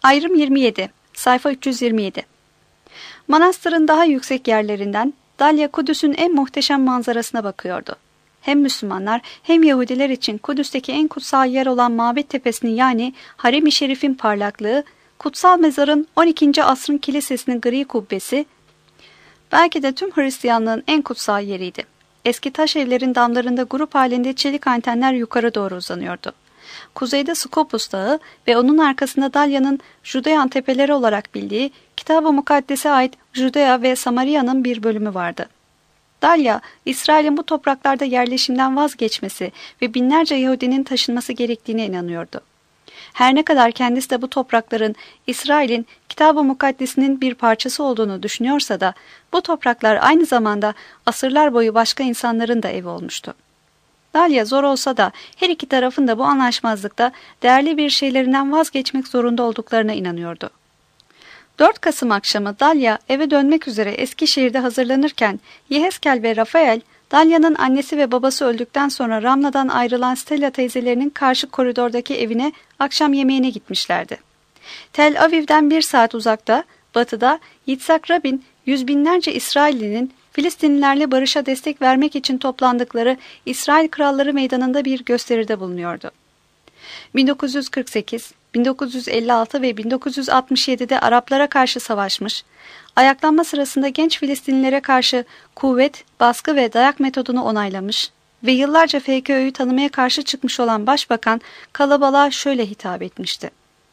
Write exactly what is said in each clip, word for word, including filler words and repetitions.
Ayrım yirmi yedi, sayfa üç yüz yirmi yedi. Manastırın daha yüksek yerlerinden Dalya Kudüs'ün en muhteşem manzarasına bakıyordu. Hem Müslümanlar hem Yahudiler için Kudüs'teki en kutsal yer olan Mabet Tepesi'nin yani Harem-i Şerif'in parlaklığı, kutsal mezarın on ikinci asrın kilisesinin gri kubbesi, belki de tüm Hristiyanlığın en kutsal yeriydi. Eski taş evlerin damlarında grup halinde çelik antenler yukarı doğru uzanıyordu. Kuzeyde Skopus Dağı ve onun arkasında Dalya'nın Judean tepeleri olarak bildiği Kitab-ı Mukaddes'e ait Judea ve Samaria'nın bir bölümü vardı. Dalya, İsrail'in bu topraklarda yerleşimden vazgeçmesi ve binlerce Yahudinin taşınması gerektiğine inanıyordu. Her ne kadar kendisi de bu toprakların İsrail'in Kitab-ı Mukaddes'inin bir parçası olduğunu düşünüyorsa da bu topraklar aynı zamanda asırlar boyu başka insanların da evi olmuştu. Dalya zor olsa da her iki tarafın da bu anlaşmazlıkta değerli bir şeylerinden vazgeçmek zorunda olduklarına inanıyordu. dört Kasım akşamı Dalya eve dönmek üzere Eskişehir'de hazırlanırken Yehezkel ve Rafael, Dalya'nın annesi ve babası öldükten sonra Ramla'dan ayrılan Stella teyzelerinin karşı koridordaki evine akşam yemeğine gitmişlerdi. Tel Aviv'den bir saat uzakta, batıda Yitzhak Rabin, yüz binlerce İsrailli'nin Filistinlilerle barışa destek vermek için toplandıkları İsrail Kralları Meydanı'nda bir gösteride bulunuyordu. bin dokuz yüz kırk sekiz, bin dokuz yüz elli altı ve bin dokuz yüz altmış yedi'de Araplara karşı savaşmış, ayaklanma sırasında genç Filistinlilere karşı kuvvet, baskı ve dayak metodunu onaylamış ve yıllarca F K Ö'yü tanımaya karşı çıkmış olan Başbakan kalabalığa şöyle hitap etmişti.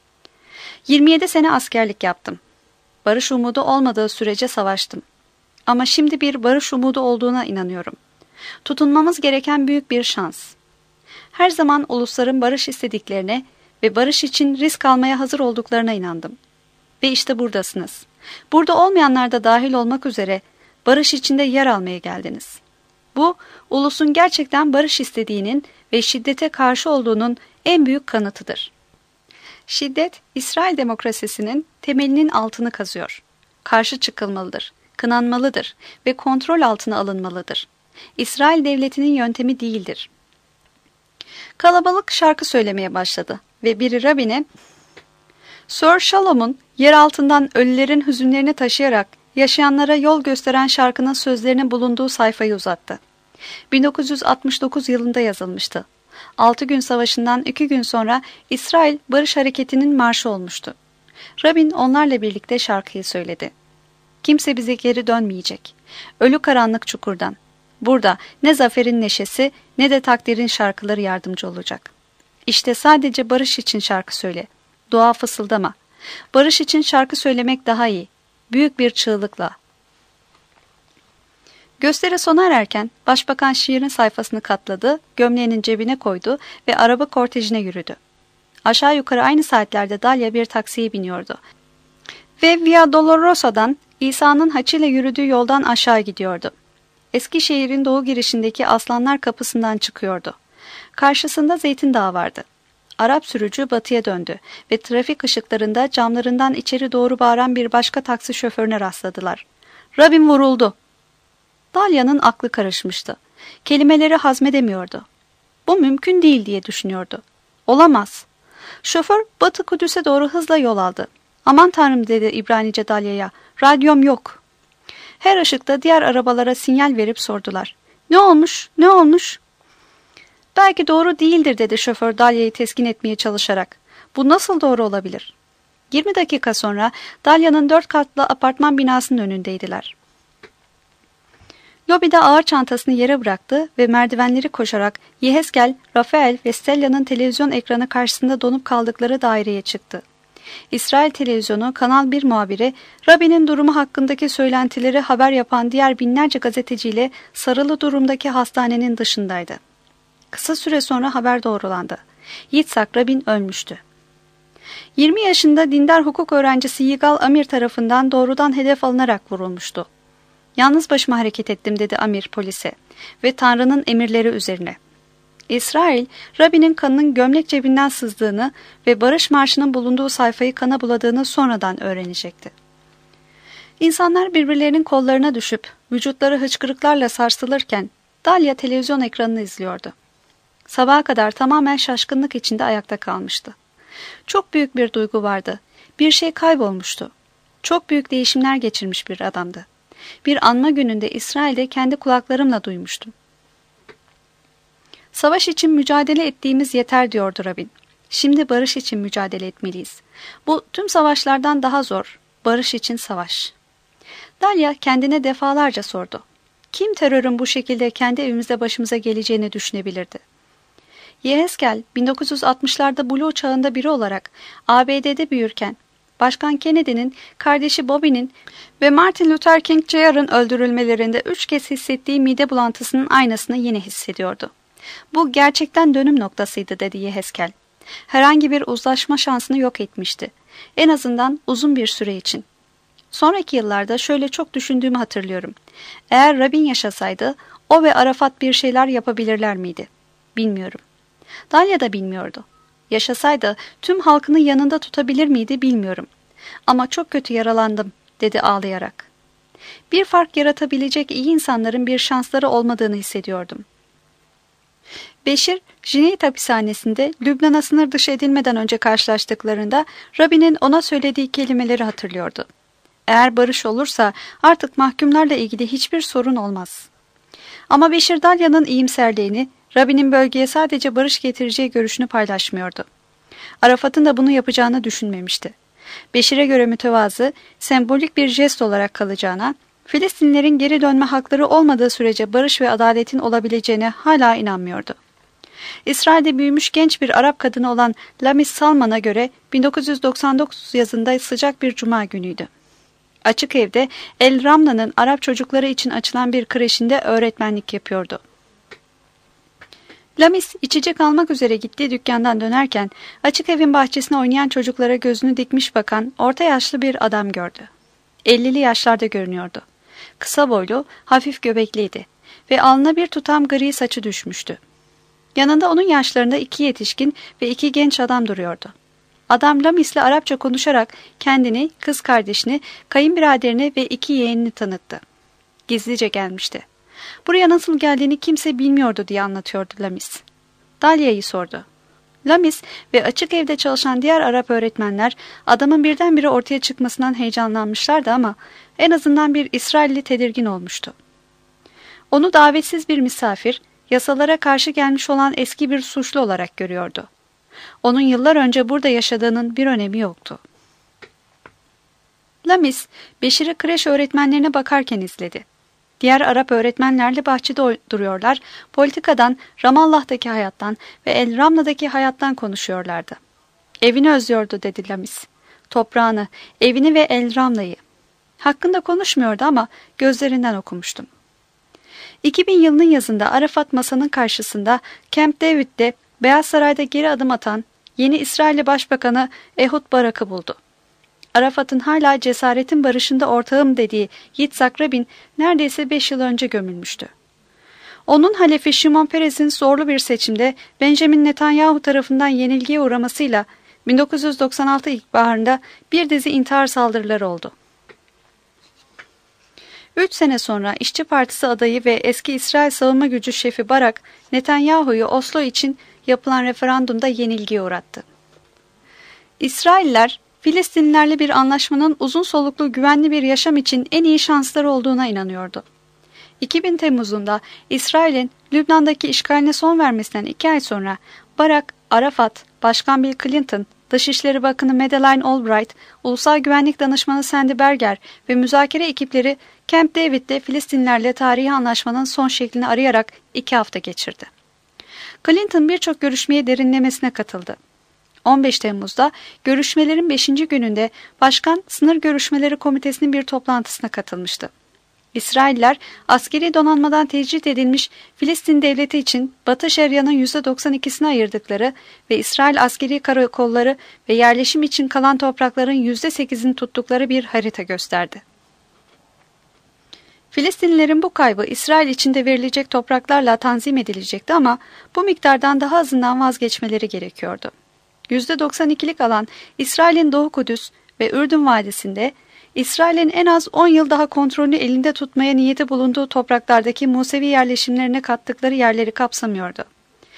yirmi yedi sene askerlik yaptım. Barış umudu olmadığı sürece savaştım. Ama şimdi bir barış umudu olduğuna inanıyorum. Tutunmamız gereken büyük bir şans. Her zaman ulusların barış istediklerine ve barış için risk almaya hazır olduklarına inandım. Ve işte buradasınız. Burada olmayanlar da dahil olmak üzere barış içinde yer almaya geldiniz. Bu, ulusun gerçekten barış istediğinin ve şiddete karşı olduğunun en büyük kanıtıdır. Şiddet, İsrail demokrasisinin temelinin altını kazıyor. Karşı çıkılmalıdır, kınanmalıdır ve kontrol altına alınmalıdır. İsrail devletinin yöntemi değildir. Kalabalık şarkı söylemeye başladı ve biri Rabin'e, Sir Shalom'un yer altından ölülerin hüzünlerini taşıyarak yaşayanlara yol gösteren şarkının sözlerinin bulunduğu sayfayı uzattı. bin dokuz yüz altmış dokuz yılında yazılmıştı. Altı gün savaşından iki gün sonra İsrail Barış Hareketi'nin marşı olmuştu. Rabin onlarla birlikte şarkıyı söyledi. Kimse bize geri dönmeyecek. Ölü karanlık çukurdan. Burada ne zaferin neşesi ne de takdirin şarkıları yardımcı olacak. İşte sadece barış için şarkı söyle. Dua fısıldama. Barış için şarkı söylemek daha iyi. Büyük bir çığlıkla. Gösteri sona ererken Başbakan şiirin sayfasını katladı, gömleğinin cebine koydu ve araba kortejine yürüdü. Aşağı yukarı aynı saatlerde Dalya bir taksiye biniyordu. Ve Via Dolorosa'dan İsa'nın haçıyla yürüdüğü yoldan aşağı gidiyordu. Eskişehir'in doğu girişindeki Aslanlar Kapısı'ndan çıkıyordu. Karşısında Zeytin Dağı vardı. Arap sürücü batıya döndü ve trafik ışıklarında camlarından içeri doğru bağıran bir başka taksi şoförüne rastladılar. Rabin vuruldu. Dalya'nın aklı karışmıştı. Kelimeleri hazmedemiyordu. Bu mümkün değil diye düşünüyordu. Olamaz. Şoför Batı Kudüs'e doğru hızla yol aldı. Aman tanrım dedi İbranice Dalya'ya. Radyom yok. Her ışıkta diğer arabalara sinyal verip sordular. Ne olmuş? Ne olmuş? Belki doğru değildir dedi şoför Dalya'yı teskin etmeye çalışarak. Bu nasıl doğru olabilir? yirmi dakika sonra Dalya'nın dört katlı apartman binasının önündeydiler. Lobide ağır çantasını yere bıraktı ve merdivenleri koşarak Yehezkel, Rafael ve Stella'nın televizyon ekranı karşısında donup kaldıkları daireye çıktı. İsrail televizyonu Kanal bir muhabiri, Rabin'in durumu hakkındaki söylentileri haber yapan diğer binlerce gazeteciyle sarılı durumdaki hastanenin dışındaydı. Kısa süre sonra haber doğrulandı. Yitzhak Rabin ölmüştü. yirmi yaşında dindar hukuk öğrencisi Yigal Amir tarafından doğrudan hedef alınarak vurulmuştu. Yalnız başıma hareket ettim dedi Amir polise ve Tanrı'nın emirleri üzerine. İsrail, Rabin'in kanının gömlek cebinden sızdığını ve Barış Marşı'nın bulunduğu sayfayı kana buladığını sonradan öğrenecekti. İnsanlar birbirlerinin kollarına düşüp vücutları hıçkırıklarla sarsılırken Dalya televizyon ekranını izliyordu. Sabaha kadar tamamen şaşkınlık içinde ayakta kalmıştı. Çok büyük bir duygu vardı. Bir şey kaybolmuştu. Çok büyük değişimler geçirmiş bir adamdı. Bir anma gününde İsrail'de kendi kulaklarımla duymuştum. Savaş için mücadele ettiğimiz yeter diyordu Rabin. Şimdi barış için mücadele etmeliyiz. Bu tüm savaşlardan daha zor. Barış için savaş. Dalia kendine defalarca sordu. Kim terörün bu şekilde kendi evimizde başımıza geleceğini düşünebilirdi? Yehezkel bin dokuz yüz altmışlarda Blue çağında biri olarak A B D'de büyürken Başkan Kennedy'nin kardeşi Bobby'nin ve Martin Luther King Junior'ın öldürülmelerinde üç kez hissettiği mide bulantısının aynısını yine hissediyordu. Bu gerçekten dönüm noktasıydı dedi Yehezkel. Herhangi bir uzlaşma şansını yok etmişti. En azından uzun bir süre için. Sonraki yıllarda şöyle çok düşündüğümü hatırlıyorum. Eğer Rabin yaşasaydı o ve Arafat bir şeyler yapabilirler miydi? Bilmiyorum. Dalia da bilmiyordu. Yaşasaydı tüm halkını yanında tutabilir miydi bilmiyorum. Ama çok kötü yaralandım dedi ağlayarak. Bir fark yaratabilecek iyi insanların bir şansları olmadığını hissediyordum. Beşir, Jineyt hapishanesinde Lübnan'a sınır dışı edilmeden önce karşılaştıklarında Rabin'in ona söylediği kelimeleri hatırlıyordu. Eğer barış olursa artık mahkumlarla ilgili hiçbir sorun olmaz. Ama Beşir Dalia'nın iyimserliğini, Rabin'in bölgeye sadece barış getireceği görüşünü paylaşmıyordu. Arafat'ın da bunu yapacağını düşünmemişti. Beşir'e göre mütevazı, sembolik bir jest olarak kalacağına, Filistinlilerin geri dönme hakları olmadığı sürece barış ve adaletin olabileceğine hala inanmıyordu. İsrail'de büyümüş genç bir Arap kadını olan Lamis Salman'a göre bin dokuz yüz doksan dokuz yazında sıcak bir cuma günüydü. Açık evde El Ramla'nın Arap çocukları için açılan bir kreşinde öğretmenlik yapıyordu. Lamis içecek almak üzere gittiği dükkandan dönerken açık evin bahçesine oynayan çocuklara gözünü dikmiş bakan orta yaşlı bir adam gördü. ellili yaşlarda görünüyordu. Kısa boylu, hafif göbekliydi ve alnına bir tutam gri saçı düşmüştü. Yanında onun yaşlarında iki yetişkin ve iki genç adam duruyordu. Adam Lamis'le Arapça konuşarak kendini, kız kardeşini, kayınbiraderini ve iki yeğenini tanıttı. Gizlice gelmişti. Buraya nasıl geldiğini kimse bilmiyordu diye anlatıyordu Lamis. Dalia'yı sordu. Lamis ve açık evde çalışan diğer Arap öğretmenler adamın birdenbire ortaya çıkmasından heyecanlanmışlardı ama en azından bir İsrailli tedirgin olmuştu. Onu davetsiz bir misafir, yasalara karşı gelmiş olan eski bir suçlu olarak görüyordu. Onun yıllar önce burada yaşadığının bir önemi yoktu. Lamis, Beşir'i kreş öğretmenlerine bakarken izledi. Diğer Arap öğretmenlerle bahçede duruyorlar, politikadan, Ramallah'taki hayattan ve El Ramla'daki hayattan konuşuyorlardı. Evini özlüyordu dedi Lamis. Toprağını, evini ve El Ramla'yı. Hakkında konuşmuyordu ama gözlerinden okumuştum. iki bin yılının yazında Arafat masanın karşısında Camp David'de Beyaz Saray'da geri adım atan yeni İsrailli Başbakanı Ehud Barak'ı buldu. Arafat'ın hala cesaretin barışında ortağım dediği Yitzhak Rabin neredeyse beş yıl önce gömülmüştü. Onun halefi Şimon Peres'in zorlu bir seçimde Benjamin Netanyahu tarafından yenilgiye uğramasıyla bin dokuz yüz doksan altı ilkbaharında bir dizi intihar saldırıları oldu. Üç sene sonra İşçi Partisi adayı ve eski İsrail savunma gücü şefi Barak, Netanyahu'yu Oslo için yapılan referandumda yenilgiye uğrattı. İsrailler, Filistinlilerle bir anlaşmanın uzun soluklu güvenli bir yaşam için en iyi şansları olduğuna inanıyordu. iki bin Temmuz'unda İsrail'in Lübnan'daki işgaline son vermesinden iki ay sonra Barak, Arafat, Başkan Bill Clinton, Dışişleri Bakanı Madeleine Albright, Ulusal Güvenlik Danışmanı Sandy Berger ve müzakere ekipleri Camp David'de Filistinlilerle tarihi anlaşmanın son şeklini arayarak iki hafta geçirdi. Clinton birçok görüşmeye derinlemesine katıldı. on beş Temmuz'da görüşmelerin beşinci gününde Başkan Sınır Görüşmeleri Komitesi'nin bir toplantısına katılmıştı. İsrailler askeri donanmadan tecrit edilmiş Filistin devleti için Batı Şeria'nın yüzde doksan ikisini ayırdıkları ve İsrail askeri karakolları ve yerleşim için kalan toprakların yüzde sekizini tuttukları bir harita gösterdi. Filistinlilerin bu kaybı İsrail içinde verilecek topraklarla tanzim edilecekti ama bu miktardan daha azından vazgeçmeleri gerekiyordu. yüzde doksan ikilik alan İsrail'in Doğu Kudüs ve Ürdün Vadisi'nde, İsrail'in en az on yıl daha kontrolünü elinde tutmaya niyeti bulunduğu topraklardaki Musevi yerleşimlerine kattıkları yerleri kapsamıyordu.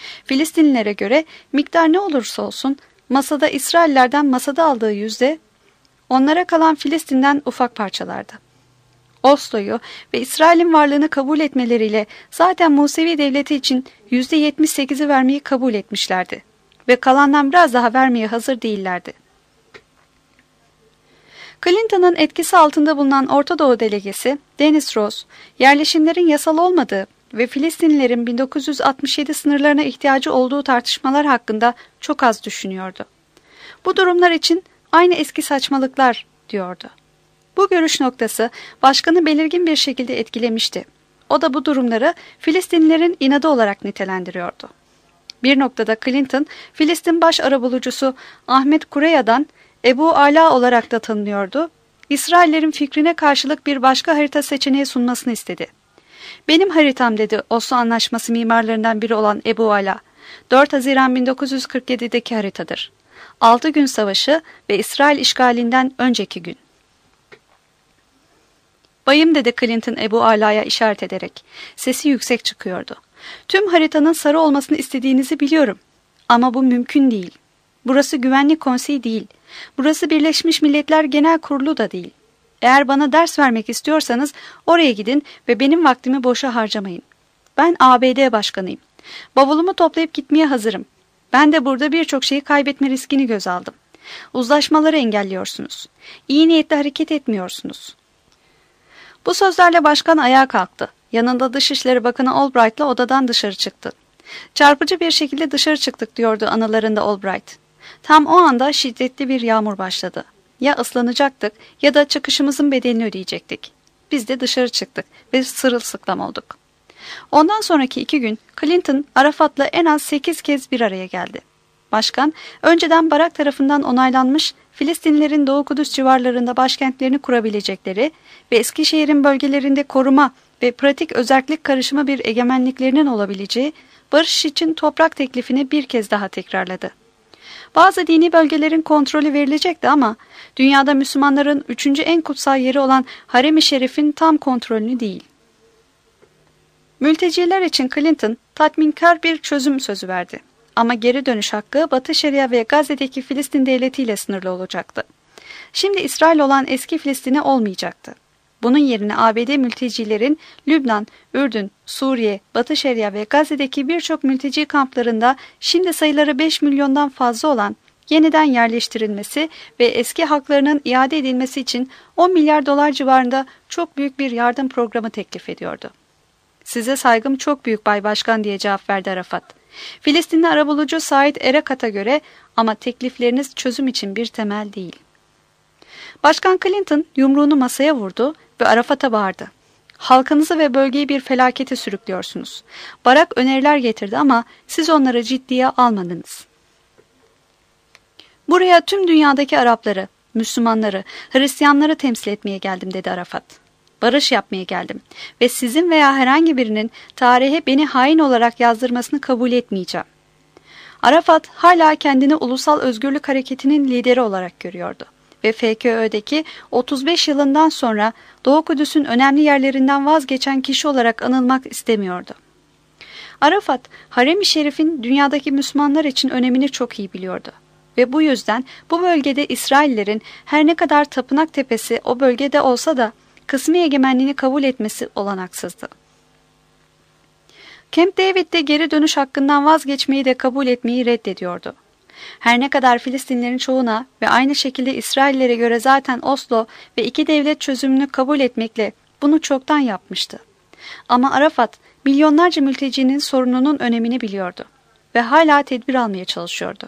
Filistinlilere göre miktar ne olursa olsun masada İsraillerden masada aldığı yüzde onlara kalan Filistin'den ufak parçalardı. Oslo'yu ve İsrail'in varlığını kabul etmeleriyle zaten Musevi devleti için yüzde yetmiş sekizi vermeyi kabul etmişlerdi ve kalandan biraz daha vermeye hazır değillerdi. Clinton'ın etkisi altında bulunan Orta Doğu delegesi Dennis Ross, yerleşimlerin yasal olmadığı ve Filistinlilerin bin dokuz yüz altmış yedi sınırlarına ihtiyacı olduğu tartışmalar hakkında çok az düşünüyordu. Bu durumlar için aynı eski saçmalıklar diyordu. Bu görüş noktası başkanı belirgin bir şekilde etkilemişti. O da bu durumları Filistinlilerin inadı olarak nitelendiriyordu. Bir noktada Clinton, Filistin baş arabulucusu Ahmet Kureya'dan Ebu Ala olarak da tanınıyordu. İsraillerin fikrine karşılık bir başka harita seçeneği sunmasını istedi. "Benim haritam," dedi Oslo Anlaşması mimarlarından biri olan Ebu Ala. dört Haziran bin dokuz yüz kırk yedi'deki haritadır. altı gün savaşı ve İsrail işgalinden önceki gün. "Bayım," dedi Clinton Ebu Ala'ya işaret ederek. Sesi yüksek çıkıyordu. "Tüm haritanın sarı olmasını istediğinizi biliyorum. Ama bu mümkün değil. Burası Güvenlik Konseyi değil. Burası Birleşmiş Milletler Genel Kurulu da değil. Eğer bana ders vermek istiyorsanız oraya gidin ve benim vaktimi boşa harcamayın. Ben A B D başkanıyım. Bavulumu toplayıp gitmeye hazırım. Ben de burada birçok şeyi kaybetme riskini göze aldım. Uzlaşmaları engelliyorsunuz. İyi niyetle hareket etmiyorsunuz." Bu sözlerle başkan ayağa kalktı. Yanında Dışişleri Bakanı Albright'la odadan dışarı çıktı. "Çarpıcı bir şekilde dışarı çıktık," diyordu anılarında Albright. "Tam o anda şiddetli bir yağmur başladı. Ya ıslanacaktık ya da çıkışımızın bedelini ödeyecektik. Biz de dışarı çıktık ve sırılsıklam olduk." Ondan sonraki iki gün Clinton, Arafat'la en az sekiz kez bir araya geldi. Başkan, önceden Barak tarafından onaylanmış Filistinlilerin Doğu Kudüs civarlarında başkentlerini kurabilecekleri ve Eskişehir'in bölgelerinde koruma ve pratik özerklik karışımı bir egemenliklerinin olabileceği barış için toprak teklifini bir kez daha tekrarladı. Bazı dini bölgelerin kontrolü verilecekti ama dünyada Müslümanların üçüncü en kutsal yeri olan Harem-i Şerif'in tam kontrolünü değil. Mülteciler için Clinton tatminkar bir çözüm sözü verdi. Ama geri dönüş hakkı Batı Şeria ve Gazze'deki Filistin devletiyle sınırlı olacaktı. Şimdi İsrail olan eski Filistin'e olmayacaktı. Bunun yerine A B D mültecilerin Lübnan, Ürdün, Suriye, Batı Şeria ve Gazze'deki birçok mülteci kamplarında şimdi sayıları beş milyondan fazla olan yeniden yerleştirilmesi ve eski haklarının iade edilmesi için on milyar dolar civarında çok büyük bir yardım programı teklif ediyordu. "Size saygım çok büyük Bay Başkan," diye cevap verdi Arafat. Filistinli arabulucu Said Erekat'a göre ama teklifleriniz çözüm için bir temel değil. Başkan Clinton yumruğunu masaya vurdu ve Arafat'a bağırdı. "Halkınızı ve bölgeyi bir felakete sürüklüyorsunuz. Barak öneriler getirdi ama siz onları ciddiye almadınız. Buraya tüm dünyadaki Arapları, Müslümanları, Hristiyanları temsil etmeye geldim," dedi Arafat. "Barış yapmaya geldim ve sizin veya herhangi birinin tarihe beni hain olarak yazdırmasını kabul etmeyeceğim." Arafat hala kendini Ulusal Özgürlük Hareketi'nin lideri olarak görüyordu ve F K Ö'deki otuz beş yılından sonra Doğu Kudüs'ün önemli yerlerinden vazgeçen kişi olarak anılmak istemiyordu. Arafat, Harem-i Şerif'in dünyadaki Müslümanlar için önemini çok iyi biliyordu ve bu yüzden bu bölgede İsraillerin her ne kadar tapınak tepesi o bölgede olsa da kısmi egemenliğini kabul etmesi olanaksızdı. Camp David'de geri dönüş hakkından vazgeçmeyi de kabul etmeyi reddediyordu. Her ne kadar Filistinlerin çoğuna ve aynı şekilde İsraillere göre zaten Oslo ve iki devlet çözümünü kabul etmekle bunu çoktan yapmıştı. Ama Arafat, milyonlarca mültecinin sorununun önemini biliyordu ve hala tedbir almaya çalışıyordu.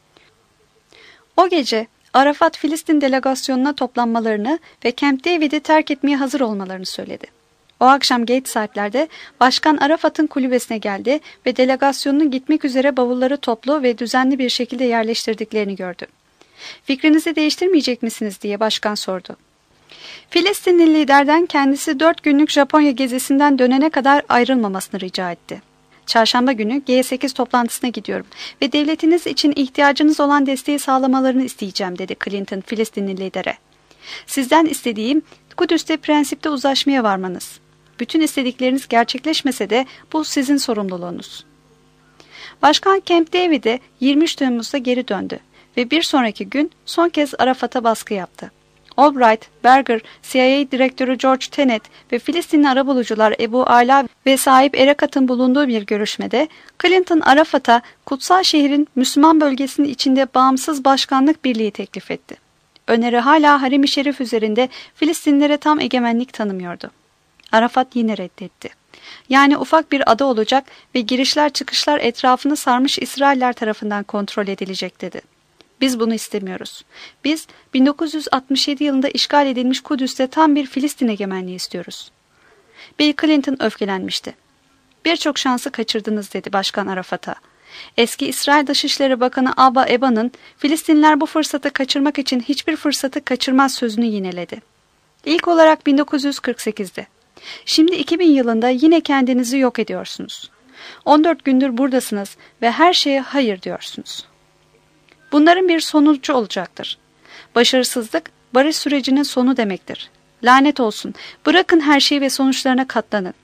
O gece Arafat, Filistin delegasyonuna toplanmalarını ve Camp David'i terk etmeye hazır olmalarını söyledi. O akşam geç saatlerde Başkan Arafat'ın kulübesine geldi ve delegasyonunun gitmek üzere bavulları toplu ve düzenli bir şekilde yerleştirdiklerini gördü. "Fikrinizi değiştirmeyecek misiniz?" diye başkan sordu. Filistinli liderden kendisi dört günlük Japonya gezisinden dönene kadar ayrılmamasını rica etti. "Çarşamba günü G sekiz toplantısına gidiyorum ve devletiniz için ihtiyacınız olan desteği sağlamalarını isteyeceğim," dedi Clinton Filistinli lidere. "Sizden istediğim Kudüs'te prensipte uzlaşmaya varmanız. Bütün istedikleriniz gerçekleşmese de bu sizin sorumluluğunuz." Başkan Camp David'e yirmi üç Temmuz'da geri döndü ve bir sonraki gün son kez Arafat'a baskı yaptı. Albright, Berger, C I A direktörü George Tenet ve Filistinli arabulucular Ebu Ala ve Sahip Erekat'ın bulunduğu bir görüşmede Clinton, Arafat'a kutsal şehrin Müslüman bölgesinin içinde bağımsız başkanlık birliği teklif etti. Öneri hala Harem-i Şerif üzerinde Filistinlilere tam egemenlik tanımıyordu. Arafat yine reddetti. Yani ufak bir ada olacak ve girişler çıkışlar etrafını sarmış İsrailler tarafından kontrol edilecek dedi. Biz bunu istemiyoruz. Biz bin dokuz yüz altmış yedi yılında işgal edilmiş Kudüs'te tam bir Filistin egemenliği istiyoruz. Bill Clinton öfkelenmişti. Birçok şansı kaçırdınız dedi Başkan Arafat'a. Eski İsrail Dışişleri Bakanı Abba Eban'ın Filistinliler bu fırsatı kaçırmak için hiçbir fırsatı kaçırmaz sözünü yineledi. İlk olarak bin dokuz yüz kırk sekizde. Şimdi iki bin yılında yine kendinizi yok ediyorsunuz. on dört gündür buradasınız ve her şeye hayır diyorsunuz. Bunların bir sonucu olacaktır. Başarısızlık, barış sürecinin sonu demektir. Lanet olsun, bırakın her şeyi ve sonuçlarına katlanın.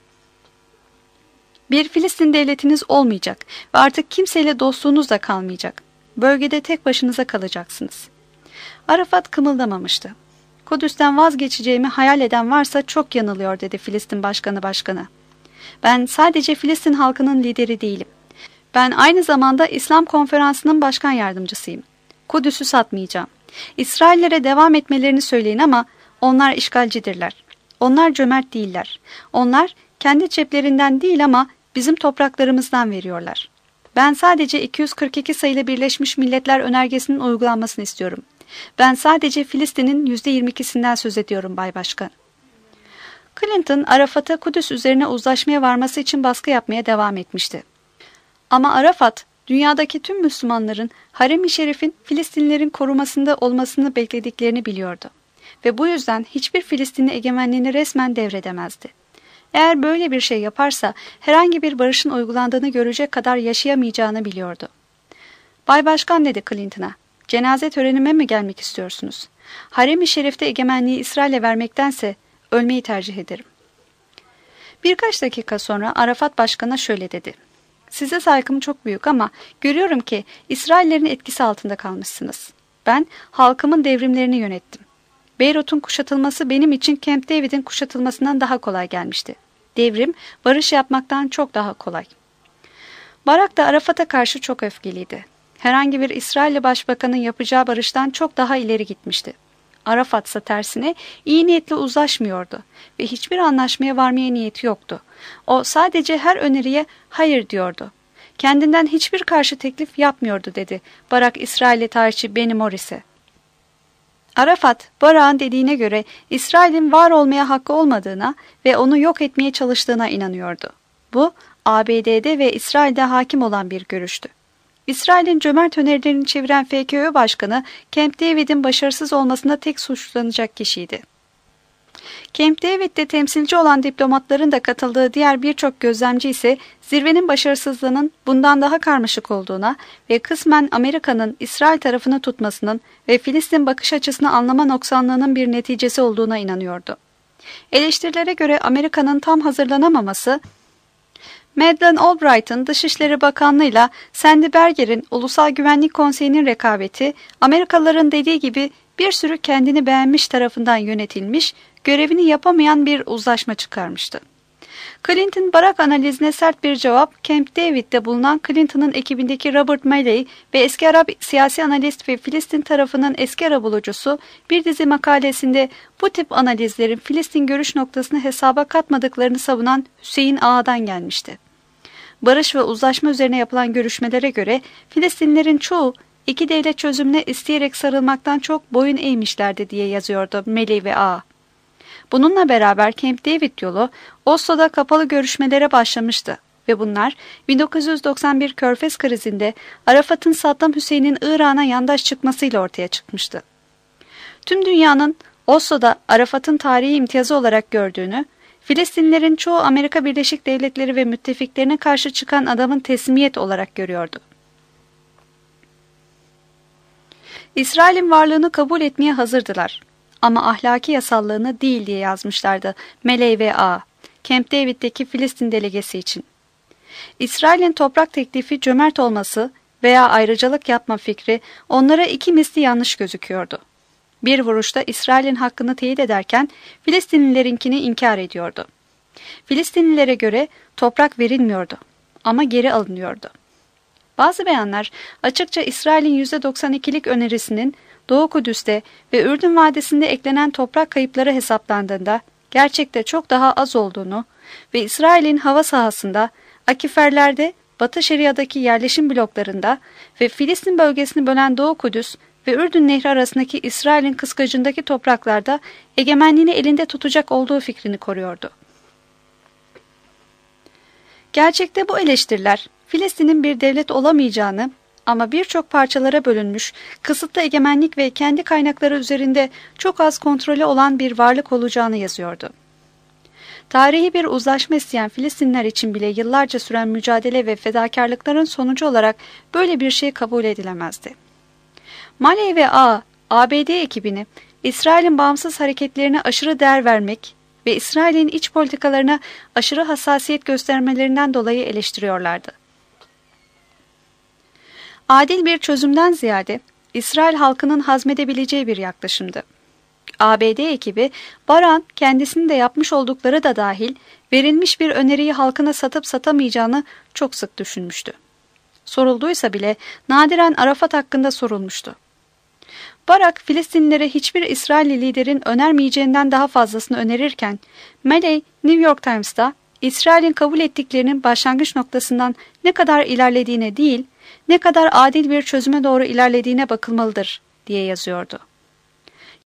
Bir Filistin devletiniz olmayacak ve artık kimseyle dostluğunuz da kalmayacak. Bölgede tek başınıza kalacaksınız. Arafat kımıldamamıştı. Kudüs'ten vazgeçeceğimi hayal eden varsa çok yanılıyor dedi Filistin Başkanı Başkan'a. Ben sadece Filistin halkının lideri değilim. Ben aynı zamanda İslam Konferansı'nın başkan yardımcısıyım. Kudüs'ü satmayacağım. İsraillere devam etmelerini söyleyin ama onlar işgalcidirler. Onlar cömert değiller. Onlar kendi ceplerinden değil ama bizim topraklarımızdan veriyorlar. Ben sadece iki yüz kırk iki sayılı Birleşmiş Milletler önergesinin uygulanmasını istiyorum. Ben sadece Filistin'in yüzde yirmi ikisinden söz ediyorum Bay Başkan. Clinton, Arafat'a Kudüs üzerine uzlaşmaya varması için baskı yapmaya devam etmişti. Ama Arafat, dünyadaki tüm Müslümanların Harem-i Şerif'in Filistinlilerin korumasında olmasını beklediklerini biliyordu. Ve bu yüzden hiçbir Filistinli egemenliğini resmen devredemezdi. Eğer böyle bir şey yaparsa herhangi bir barışın uygulandığını görecek kadar yaşayamayacağını biliyordu. Bay Başkan dedi Clinton'a, cenaze törenime mi gelmek istiyorsunuz? Harem-i Şerif'te egemenliği İsrail'e vermektense ölmeyi tercih ederim. Birkaç dakika sonra Arafat Başkan'a şöyle dedi. Size saygım çok büyük ama görüyorum ki İsraillerin etkisi altında kalmışsınız. Ben halkımın devrimlerini yönettim. Beyrut'un kuşatılması benim için Camp David'in kuşatılmasından daha kolay gelmişti. Devrim, barış yapmaktan çok daha kolay. Barak da Arafat'a karşı çok öfkeliydi. Herhangi bir İsrailli başbakanın yapacağı barıştan çok daha ileri gitmişti. Arafat ise tersine iyi niyetle uzlaşmıyordu ve hiçbir anlaşmaya varmaya niyeti yoktu. O sadece her öneriye hayır diyordu. Kendinden hiçbir karşı teklif yapmıyordu dedi Barak İsrailli tarihçi Benny Morris'e. Arafat, Barak'ın dediğine göre İsrail'in var olmaya hakkı olmadığına ve onu yok etmeye çalıştığına inanıyordu. Bu, A B D'de ve İsrail'de hakim olan bir görüştü. İsrail'in cömert önerilerini çeviren F K Ö Başkanı Camp David'in başarısız olmasında tek suçlanacak kişiydi. Camp David'de temsilci olan diplomatların da katıldığı diğer birçok gözlemci ise zirvenin başarısızlığının bundan daha karmaşık olduğuna ve kısmen Amerika'nın İsrail tarafını tutmasının ve Filistin bakış açısını anlama noksanlığının bir neticesi olduğuna inanıyordu. Eleştirilere göre Amerika'nın tam hazırlanamaması, Madeleine Albright'ın Dışişleri Bakanlığı'yla Sandy Berger'in Ulusal Güvenlik Konseyi'nin rekabeti, Amerikalıların dediği gibi bir sürü kendini beğenmiş tarafından yönetilmiş, görevini yapamayan bir uzlaşma çıkarmıştı. Clinton, Barak analizine sert bir cevap, Camp David'de bulunan Clinton'ın ekibindeki Robert Malley ve eski Arap siyasi analist ve Filistin tarafının eski arabulucusu bir dizi makalesinde bu tip analizlerin Filistin görüş noktasını hesaba katmadıklarını savunan Hüseyin Ağa'dan gelmişti. Barış ve uzlaşma üzerine yapılan görüşmelere göre Filistinlilerin çoğu iki devlet çözümüne isteyerek sarılmaktan çok boyun eğmişlerdi diye yazıyordu Malley ve Ağa. Bununla beraber Camp David yolu Oslo'da kapalı görüşmelere başlamıştı ve bunlar bin dokuz yüz doksan bir Körfez krizinde Arafat'ın Saddam Hüseyin'in İran'a yandaş çıkmasıyla ortaya çıkmıştı. Tüm dünyanın Oslo'da Arafat'ın tarihi imtiyazı olarak gördüğünü, Filistinlilerin çoğu Amerika Birleşik Devletleri ve müttefiklerine karşı çıkan adamın teslimiyet olarak görüyordu. İsrail'in varlığını kabul etmeye hazırdılar. Ama ahlaki yasallığını değil diye yazmışlardı Malley ve Ağa, Camp David'deki Filistin delegesi için. İsrail'in toprak teklifi cömert olması veya ayrıcalık yapma fikri onlara iki misli yanlış gözüküyordu. Bir vuruşta İsrail'in hakkını teyit ederken Filistinlilerinkini inkar ediyordu. Filistinlilere göre toprak verilmiyordu ama geri alınıyordu. Bazı beyanlar açıkça İsrail'in yüzde doksan ikilik önerisinin Doğu Kudüs'te ve Ürdün Vadisi'nde eklenen toprak kayıpları hesaplandığında gerçekte çok daha az olduğunu ve İsrail'in hava sahasında, akiferlerde, Batı Şeria'daki yerleşim bloklarında ve Filistin bölgesini bölen Doğu Kudüs ve Ürdün Nehri arasındaki İsrail'in kıskacındaki topraklarda egemenliğini elinde tutacak olduğu fikrini koruyordu. Gerçekte bu eleştiriler, Filistin'in bir devlet olamayacağını ama birçok parçalara bölünmüş, kısıtlı egemenlik ve kendi kaynakları üzerinde çok az kontrolü olan bir varlık olacağını yazıyordu. Tarihi bir uzlaşma isteyen Filistinler için bile yıllarca süren mücadele ve fedakarlıkların sonucu olarak böyle bir şey kabul edilemezdi. Malley ve A, A B D ekibini İsrail'in bağımsız hareketlerine aşırı değer vermek ve İsrail'in iç politikalarına aşırı hassasiyet göstermelerinden dolayı eleştiriyorlardı. Adil bir çözümden ziyade İsrail halkının hazmedebileceği bir yaklaşımdı. A B D ekibi, Baran kendisinin de yapmış oldukları da dahil verilmiş bir öneriyi halkına satıp satamayacağını çok sık düşünmüştü. Sorulduysa bile nadiren Arafat hakkında sorulmuştu. Barak, Filistinlilere hiçbir İsrailli liderin önermeyeceğinden daha fazlasını önerirken, Malley, New York Times'ta İsrail'in kabul ettiklerinin başlangıç noktasından ne kadar ilerlediğine değil, ne kadar adil bir çözüme doğru ilerlediğine bakılmalıdır diye yazıyordu.